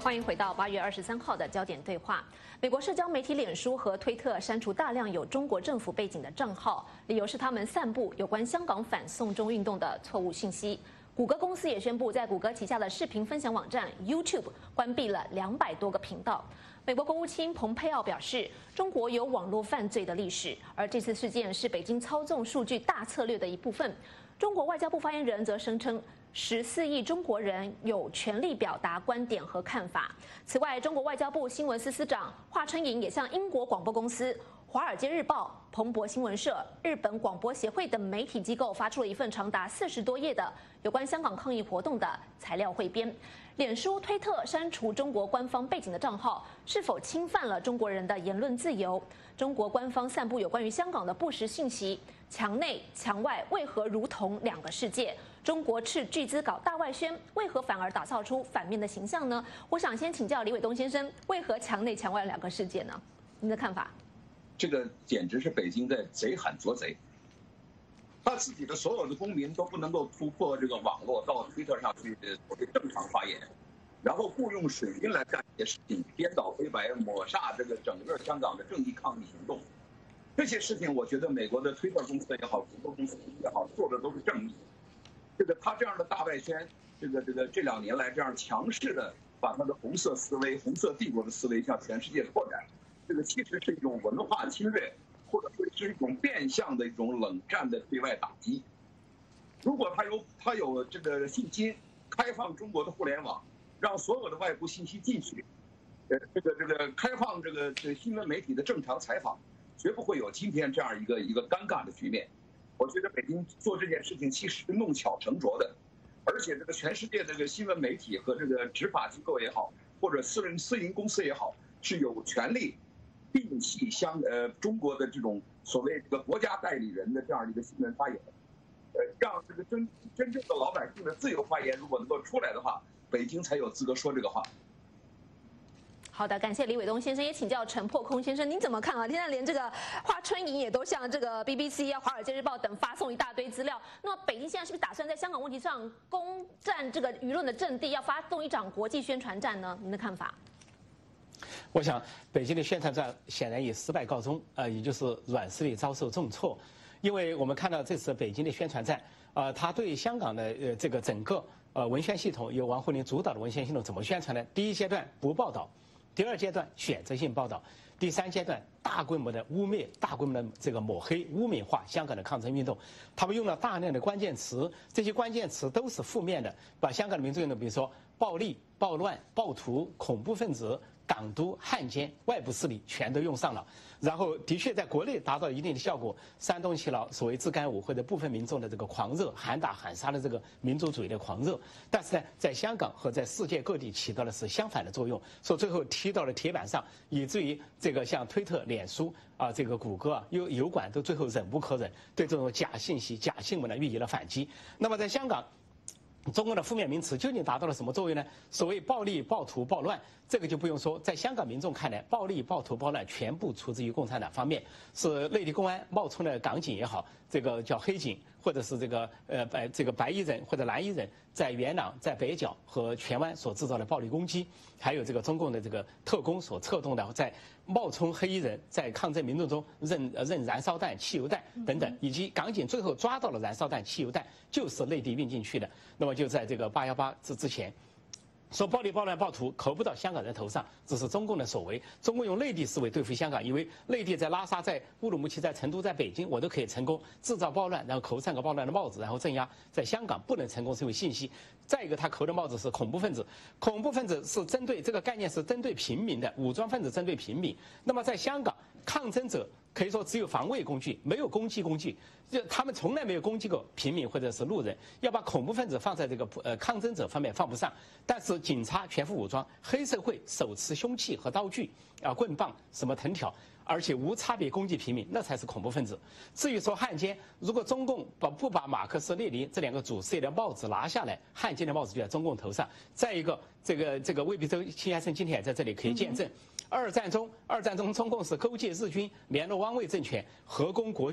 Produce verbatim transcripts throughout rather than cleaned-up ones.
欢迎回到八月二十三号的焦点对话。美国社交媒体脸书和推特删除大量有中国政府背景的账号，理由是他们散布有关香港反送中运动的错误信息。谷歌公司也宣布，在谷歌旗下的视频分享网站 YouTube 关闭了两百多个频道。美国国务卿蓬佩奥表示，中国有网络犯罪的历史，而这次事件是北京操纵数据大策略的一部分。中国外交部发言人则声称，十四亿中国人有权利表达观点和看法。此外，中国外交部新闻司司长华春莹也向英国广播公司、华尔街日报、彭博新闻社、日本广播协会等媒体机构发出了一份长达四十多页的有关香港抗议活动的材料汇编。脸书、推特删除中国官方背景的账号，是否侵犯了中国人的言论自由？中国官方散布有关于香港的不实信息，墙内墙外为何如同两个世界？中国斥巨资搞大外宣，为何反而打造出反面的形象呢？我想先请教李伟东先生，为何墙内墙外两个世界呢？您的看法？ 这个简直是北京在贼喊捉贼，他自己的所有的公民都不能够突破这个网络到推特上去所谓正常发言，然后雇佣水军来干一些事情，颠倒黑白，抹煞这个整个香港的正义抗议行动。这些事情，我觉得美国的推特公司也好，谷歌公司也好，做的都是正义。这个他这样的大外宣，这个这个这两年来这样强势的把他的红色思维、红色帝国的思维向全世界拓展。这个其实是一种文化侵略，或者说是一种变相的一种冷战的对外打击。如果他有他有这个信心开放中国的互联网，让所有的外部信息进去，呃，这个这个开放这个这新闻媒体的正常采访，绝不会有今天这样一个一个尴尬的局面。我觉得北京做这件事情其实是弄巧成拙的，而且这个全世界这个新闻媒体和这个执法机构也好，或者私人私营公司也好，是有权利摒弃香呃中国的这种所谓这个国家代理人的这样一个新闻发言，呃，让这个真真正的老百姓的自由发言如果能够出来的话，北京才有资格说这个话。 好的，感谢李伟东先生，也请教陈破空先生，您怎么看啊？现在连这个华春莹也都向这个 B B C 啊、华尔街日报等发送一大堆资料，那么北京现在是不是打算在香港问题上攻占这个舆论的阵地，要发动一场国际宣传战呢？您的看法？ 我想，北京的宣传战显然以失败告终，呃，也就是软实力遭受重挫，因为我们看到这次北京的宣传战，呃，他对香港的呃这个整个呃文宣系统由王沪宁主导的文宣系统怎么宣传呢？第一阶段不报道，第二阶段选择性报道，第三阶段大规模的污蔑、大规模的这个抹黑、污名化香港的抗争运动。他们用了大量的关键词，这些关键词都是负面的，把香港的民主运动，比如说暴力、暴乱、暴徒、恐怖分子、港独、汉奸、外部势力全都用上了，然后的确在国内达到一定的效果，煽动起了所谓自干五或者部分民众的这个狂热，喊打喊杀的这个民族主义的狂热。但是呢，在香港和在世界各地起到的是相反的作用，所以最后踢到了铁板上，以至于这个像推特、脸书啊，这个谷歌啊、油油管都最后忍无可忍，对这种假信息、假新闻呢予以了反击。那么在香港，中共的负面名词究竟达到了什么作用呢？所谓暴力、暴徒、暴乱，这个就不用说，在香港民众看来，暴力、暴徒、暴乱全部出自于共产党方面，是内地公安冒充的港警也好，这个叫黑警，或者是这个呃白这个白衣人或者蓝衣人，在元朗、在北角和荃湾所制造的暴力攻击，还有这个中共的这个特工所策动的在冒充黑衣人在抗争民众中扔扔燃烧弹、汽油弹等等，以及港警最后抓到了燃烧弹、汽油弹就是内地运进去的，那么就在这个八幺八之之前。说暴力、暴乱、暴徒扣不到香港人头上，这是中共的所为。中共用内地思维对付香港，以为内地在拉萨、在乌鲁木齐、在成都、在北京，我都可以成功制造暴乱，然后扣上个暴乱的帽子，然后镇压。在香港不能成功，是因为信息。再一个，他扣的帽子是恐怖分子，恐怖分子是针对这个概念是针对平民的，武装分子针对平民。那么在香港，抗争者可以说只有防卫工具，没有攻击工具。就他们从来没有攻击过平民或者是路人，要把恐怖分子放在这个呃抗争者方面放不上。但是警察全副武装，黑社会手持凶器和刀具啊、棍棒、什么藤条，而且无差别攻击平民，那才是恐怖分子。至于说汉奸，如果中共把不把马克思列宁这两个主事业的帽子拿下来，汉奸的帽子就在中共头上。再一个，这个这个魏必洲秦先生今天也在这里可以见证。二战中，二战中中共是勾结日军，联络汪伪政权，合攻国军，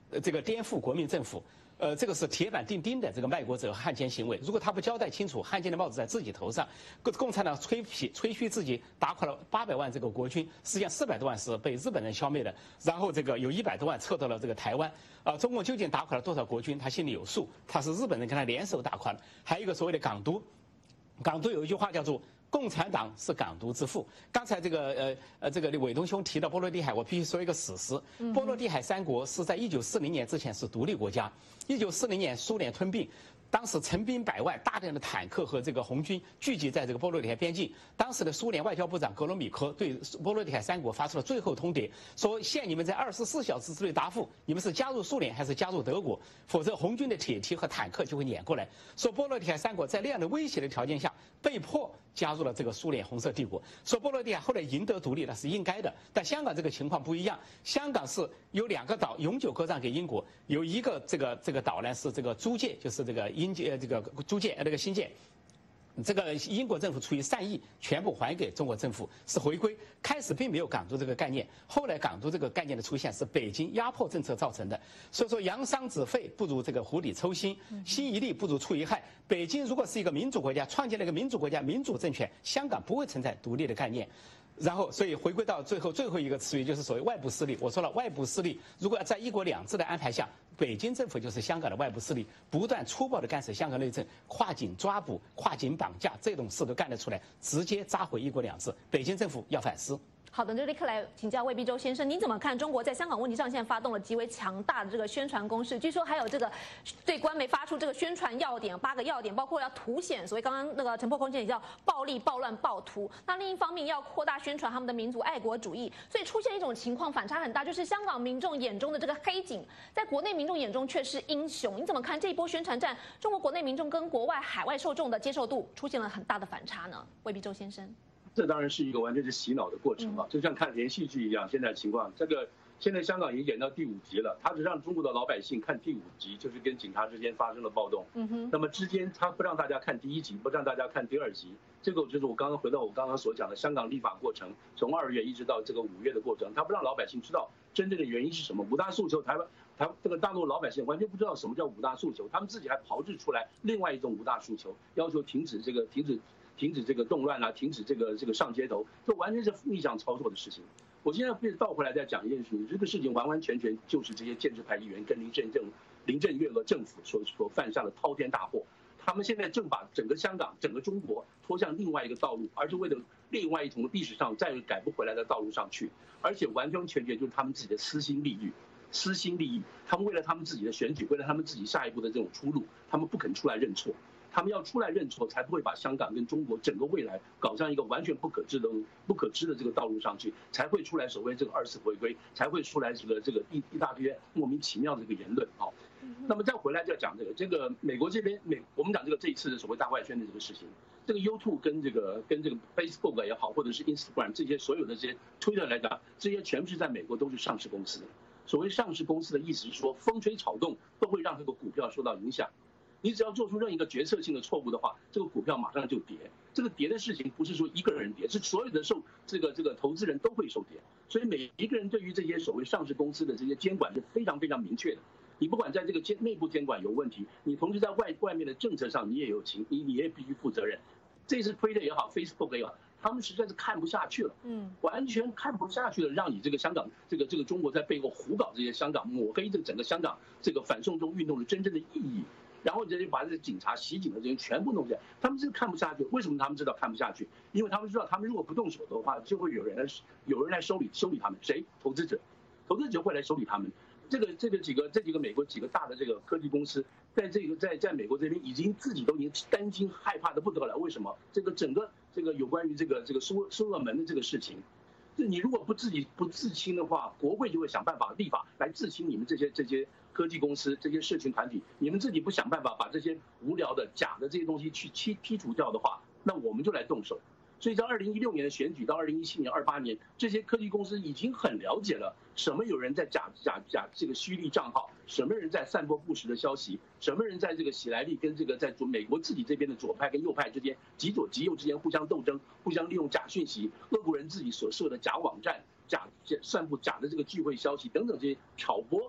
呃这个颠覆国民政府。呃，这个是铁板钉钉的这个卖国者和汉奸行为。如果他不交代清楚，汉奸的帽子在自己头上，共共产党吹皮吹嘘自己打垮了八百万这个国军，实际上四百多万是被日本人消灭的，然后这个有一百多万撤到了这个台湾。啊、呃，中共究竟打垮了多少国军，他心里有数。他是日本人跟他联手打垮了。还有一个所谓的港独，港独有一句话叫做。共产党是港独之父。刚才这个呃呃这个伟东兄提到波罗的海，我必须说一个史实。波罗的海三国是在一九四零年之前是独立国家。一九四零年苏联吞并，当时成兵百万，大量的坦克和这个红军聚集在这个波罗的海边境。当时的苏联外交部长格罗米科对波罗的海三国发出了最后通牒，说限你们在二十四小时之内答复，你们是加入苏联还是加入德国，否则红军的铁蹄和坦克就会撵过来。说波罗的海三国在那样的威胁的条件下，被迫加入了这个苏联红色帝国。说波罗的海后来赢得独立那是应该的，但香港这个情况不一样。香港是有两个岛永久割让给英国，有一个这个这个岛呢是这个租界，就是这个英界这个租界呃那个新界。这个英国政府出于善意，全部还给中国政府，是回归。开始并没有港独这个概念，后来港独这个概念的出现是北京压迫政策造成的。所以说，扬桑止沸不如这个釜底抽薪，心一力不如出一汗。北京如果是一个民主国家，创建了一个民主国家、民主政权，香港不会存在独立的概念。然后，所以回归到最后最后一个词语，就是所谓外部势力。我说了，外部势力如果要在一国两制的安排下，北京政府就是香港的外部势力，不断粗暴地干涉香港内政，跨境抓捕、跨境绑架这种事都干得出来，直接扎回一国两制。北京政府要反思。 好的，就立刻来请教魏必洲先生，您怎么看中国在香港问题上现在发动了极为强大的这个宣传攻势？据说还有这个对官媒发出这个宣传要点，八个要点，包括要凸显所谓刚刚那个陈破空间也叫暴力、暴乱、暴徒。那另一方面要扩大宣传他们的民族爱国主义，所以出现一种情况反差很大，就是香港民众眼中的这个黑警，在国内民众眼中却是英雄。你怎么看这一波宣传战？中国国内民众跟国外海外受众的接受度出现了很大的反差呢？魏必洲先生。 这当然是一个完全是洗脑的过程啊，就像看连续剧一样。现在情况，这个现在香港已经演到第五集了，他只让中国的老百姓看第五集，就是跟警察之间发生了暴动。嗯哼。那么之间他不让大家看第一集，不让大家看第二集，这个就是我刚刚回到我刚刚所讲的香港立法过程，从二月一直到这个五月的过程，他不让老百姓知道真正的原因是什么。五大诉求，台湾台这个大陆老百姓完全不知道什么叫五大诉求，他们自己还炮制出来另外一种五大诉求，要求停止这个停止。停止这个动乱啊，停止这个这个上街头，这完全是逆向操作的事情。我现在被倒回来再讲一件事情，这个事情完完全全就是这些建制派议员跟林郑政林郑月娥政府所所犯下的滔天大祸。他们现在正把整个香港、整个中国拖向另外一个道路，而是为了另外一种历史上再也改不回来的道路上去，而且完完全全就是他们自己的私心利益。私心利益，他们为了他们自己的选举，为了他们自己下一步的这种出路，他们不肯出来认错。他们要出来认错，才不会把香港跟中国整个未来搞上一个完全不可知的、不可知的这个道路上去，才会出来所谓这个二次回归，才会出来这个这个一一大堆莫名其妙的这个言论啊。那么再回来就要讲这个，这个美国这边美，我们讲这个这一次的所谓大外宣的这个事情，这个 YouTube 跟这个跟这个 Facebook 也好，或者是 Instagram 这些所有的这些 Twitter 来讲，这些全部是在美国都是上市公司。所谓上市公司的意思是说，风吹草动都会让这个股票受到影响。你只要做出任何一个决策性的错误的话，这个股票马上就跌。这个跌的事情不是说一个人跌，是所有的受这个这个投资人都会受跌。所以每一个人对于这些所谓上市公司的这些监管是非常非常明确的。你不管在这个监内部监管有问题，你同时在外外面的政策上你也有情，你你也必须负责任。这次Twitter也好 ，Facebook 也好，他们实在是看不下去了，嗯，完全看不下去了，让你这个香港这个这个中国在背后胡搞这些香港，抹黑这整个香港这个反送中运动的真正的意义。然后就把这些警察、袭警的这些全部弄起来，他们是看不下去。为什么他们知道看不下去？因为他们知道，他们如果不动手的话，就会有人来有人来收理收理他们。谁？投资者，投资者会来收理他们。这个这个几个这几个美国几个大的这个科技公司，在这个在在美国这边已经自己都已经担惊害怕的不得了。为什么？这个整个这个有关于这个这个苏苏俄门的这个事情。你如果不自己不自清的话，国会就会想办法立法来自清你们这些这些科技公司、这些社群团体。你们自己不想办法把这些无聊的、假的这些东西去剔剔除掉的话，那我们就来动手。所以在二零一六年的选举到二零一七年、二八年，这些科技公司已经很了解了什么有人在假假假这个虚立账号，什么人在散播不实的消息，什么人在这个喜来利跟这个在美国自己这边的左派跟右派之间、极左极右之间互相斗争，互相利用假讯息，俄国人自己所设的假网站、假散布假的这个聚会消息等等这些挑拨。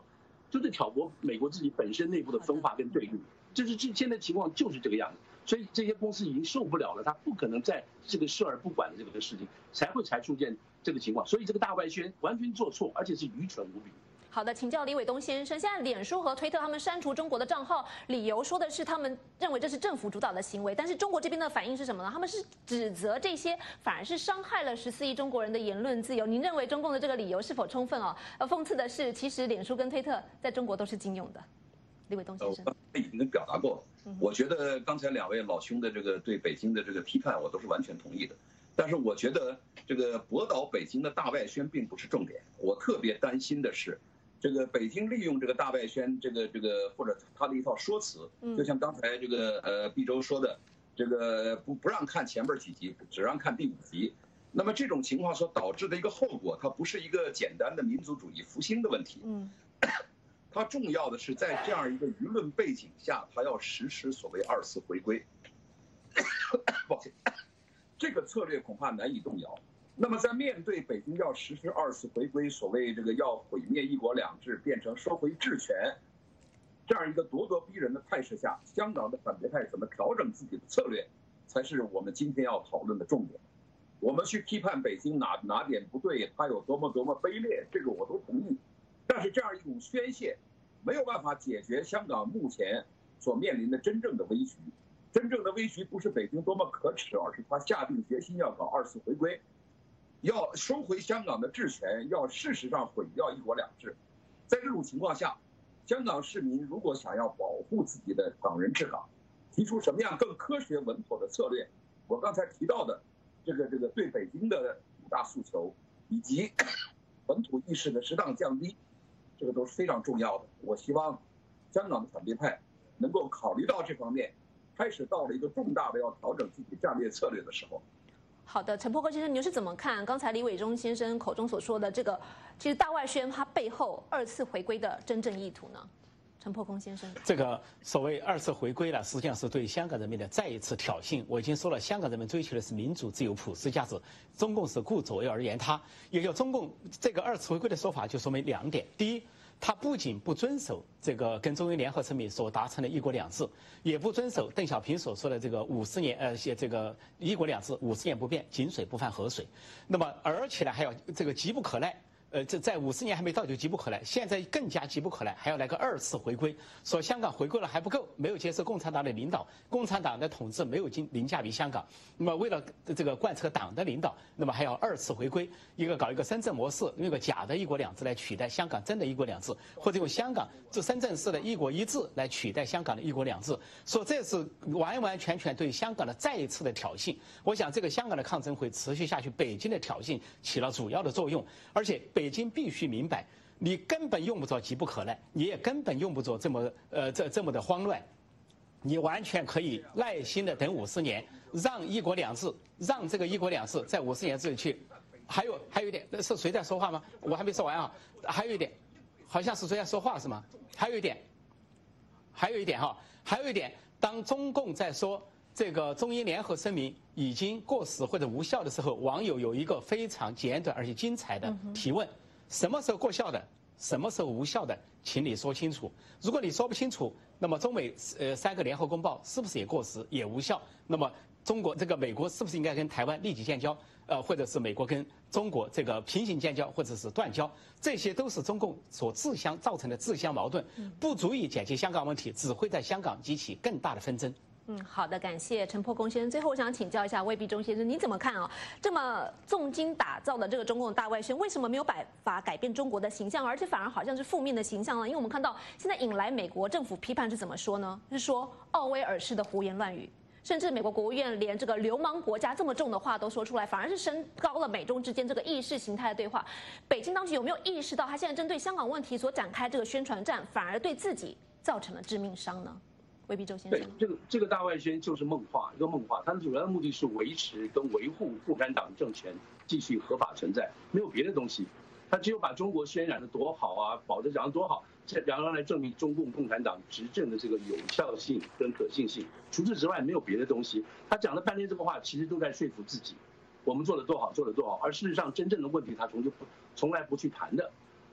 就是挑拨美国自己本身内部的分化跟对立。这是这现在情况就是这个样子，所以这些公司已经受不了了，他不可能在这个视而不管的这个事情，才会才出现这个情况。所以这个大外宣完全做错，而且是愚蠢无比。 好的，请教李伟东先生，现在脸书和推特他们删除中国的账号，理由说的是他们认为这是政府主导的行为，但是中国这边的反应是什么呢？他们是指责这些反而是伤害了十四亿中国人的言论自由。您认为中共的这个理由是否充分哦？呃，讽刺的是，其实脸书跟推特在中国都是禁用的。李伟东先生， 我刚才已经表达过了。我觉得刚才两位老兄的这个对北京的这个批判，我都是完全同意的。但是我觉得这个驳倒北京的大外宣并不是重点，我特别担心的是。这个北京利用这个大外宣，这个这个或者他的一套说辞，就像刚才这个呃毕州说的，这个不不让看前边几集，只让看第五集。那么这种情况所导致的一个后果，它不是一个简单的民族主义复兴的问题，嗯，它重要的是在这样一个舆论背景下，它要实施所谓二次回归。抱歉，这个策略恐怕难以动摇。那么，在面对北京要实施二次回归，所谓这个要毁灭一国两制，变成收回治权，这样一个咄咄逼人的态势下，香港的反对派怎么调整自己的策略，才是我们今天要讨论的重点。我们去批判北京哪哪点不对，它有多么多么卑劣，这个我都同意。但是这样一种宣泄，没有办法解决香港目前所面临的真正的危局。真正的危局不是北京多么可耻，而是他下定决心要搞二次回归。要收回香港的治权，要事实上毁掉一国两制。在这种情况下，香港市民如果想要保护自己的港人治港，提出什么样更科学稳妥的策略，我刚才提到的这个这个对北京的五大诉求，以及本土意识的适当降低，这个都是非常重要的。我希望香港的反对派能够考虑到这方面，开始到了一个重大的要调整自己战略策略的时候。 好的，陈伯科先生，你又是怎么看刚才李伟忠先生口中所说的这个，其实大外宣它背后二次回归的真正意图呢？陈伯空先生， 这个所谓二次回归呢，实际上是对香港人民的再一次挑衅。我已经说了，香港人民追求的是民主、自由、普世价值，中共是顾左右而言他。也就中共这个二次回归的说法，就说明两点：第一，他不仅不遵守这个跟中英联合声明所达成的一国两制，也不遵守邓小平所说的这个五十年呃这个一国两制五十年不变，井水不犯河水。那么而且呢，还要这个急不可耐。呃，这在五十年还没到就急不可耐，现在更加急不可耐，还要来个二次回归。说香港回归了还不够，没有接受共产党的领导，共产党的统治没有经凌驾于香港。那么为了这个贯彻党的领导，那么还要二次回归，一个搞一个深圳模式，用一个假的一国两制来取代香港真的一国两制，或者用香港这深圳市的一国一制来取代香港的一国两制。说这是完完全全对香港的再一次的挑衅。我想这个香港的抗争会持续下去，北京的挑衅起了主要的作用，而且北京必须明白，你根本用不着急不可耐，你也根本用不着这么呃这这么的慌乱，你完全可以耐心的等五十年，让一国两制，让这个一国两制在五十年之内去。还有还有一点，是谁在说话吗？我还没说完啊。还有一点，好像是谁在说话是吗？还有一点，还有一点哈，还有一点，当中共在说这个中英联合声明已经过时或者无效的时候，网友有一个非常简短而且精彩的提问：什么时候过效的？什么时候无效的？请你说清楚。如果你说不清楚，那么中美呃三个联合公报是不是也过时也无效？那么中国这个美国是不是应该跟台湾立即建交？呃，或者是美国跟中国这个平行建交，或者是断交？这些都是中共所自相造成的自相矛盾，不足以解决香港问题，只会在香港激起更大的纷争。 嗯，好的，感谢陈破公先生。最后，我想请教一下魏必忠先生，你怎么看啊？这么重金打造的这个中共大外宣，为什么没有办法改变中国的形象，而且反而好像是负面的形象呢？因为我们看到现在引来美国政府批判是怎么说呢？是说奥威尔式的胡言乱语，甚至美国国务院连这个流氓国家这么重的话都说出来，反而是升高了美中之间这个意识形态的对话。北京当局有没有意识到，他现在针对香港问题所展开这个宣传战，反而对自己造成了致命伤呢？魏必忠先生， 对，这个这个大外宣就是梦话，一个梦话，它的主要的目的是维持跟维护共产党政权继续合法存在，没有别的东西。它只有把中国渲染的多好啊，保着讲的多好，这然后来证明中共共产党执政的这个有效性跟可信性。除此之外没有别的东西。他讲了半天这个话，其实都在说服自己，我们做的多好，做的多好，而事实上真正的问题他从就不从来不去谈的。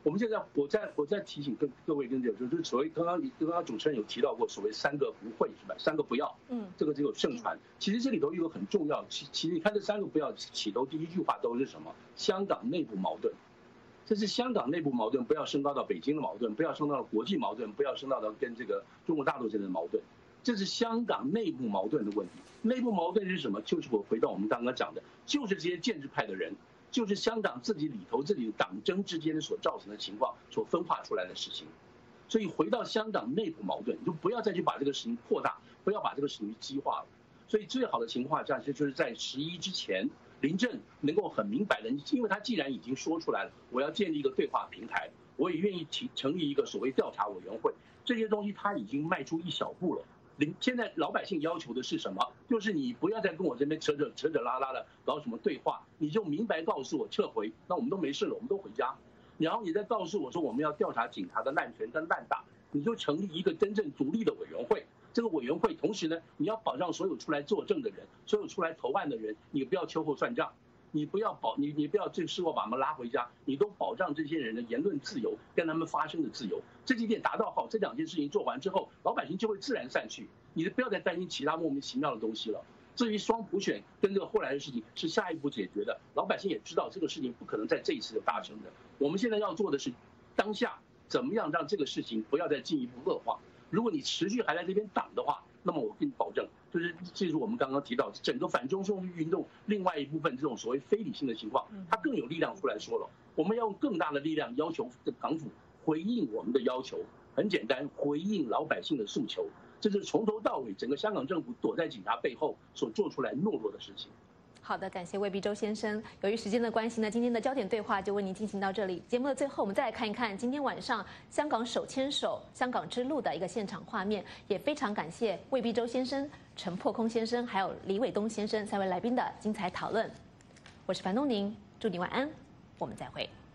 我们现在我在我在提醒各各位跟这个，就是所谓刚刚刚刚主持人有提到过所谓三个不会是吧？三个不要，嗯，这个只有盛传。其实这里头有个很重要，其其实你看这三个不要起头第一句话都是什么？香港内部矛盾，这是香港内部矛盾，不要升高到北京的矛盾，不要升到国际矛盾，不要升到到跟这个中国大陆之间的矛盾，这是香港内部矛盾的问题。内部矛盾是什么？就是我回到我们刚刚讲的，就是这些建制派的人。就是香港自己里头这里的党争之间所造成的情况所分化出来的事情，所以回到香港内部矛盾，你就不要再去把这个事情扩大，不要把这个事情激化了。所以最好的情况下，就是在十一之前，林郑能够很明白的，因为他既然已经说出来了，我要建立一个对话平台，我也愿意提成立一个所谓调查委员会，这些东西他已经迈出一小步了。现在老百姓要求的是什么？就是你不要再跟我这边扯扯扯扯拉拉的搞什么对话，你就明白告诉我撤回，那我们都没事了，我们都回家。然后你再告诉我说我们要调查警察的滥权跟滥打，你就成立一个真正独立的委员会。这个委员会同时呢，你要保障所有出来作证的人，所有出来投案的人，你不要秋后算账，你不要保你你不要这个事后把他们拉回家，你都保障这些人的言论自由跟他们发声的自由。这几点达到好，这两件事情做完之后，老百姓就会自然散去，你不要再担心其他莫名其妙的东西了。至于双普选跟这个后来的事情是下一步解决的，老百姓也知道这个事情不可能在这一次就达成的。我们现在要做的是当下怎么样让这个事情不要再进一步恶化。如果你持续还在这边挡的话，那么我跟你保证，就是这是我们刚刚提到整个反中送运动另外一部分这种所谓非理性的情况，它更有力量出来说了，我们要用更大的力量要求港府回应我们的要求，很简单，回应老百姓的诉求。这是从头到尾整个香港政府躲在警察背后所做出来懦弱的事情。 好的，感谢魏必洲先生。由于时间的关系呢，今天的焦点对话就为您进行到这里。节目的最后，我们再来看一看今天晚上香港手牵手香港之路的一个现场画面。也非常感谢魏必洲先生、陈破空先生还有李伟东先生三位来宾的精彩讨论。我是樊东宁，祝你晚安，我们再会。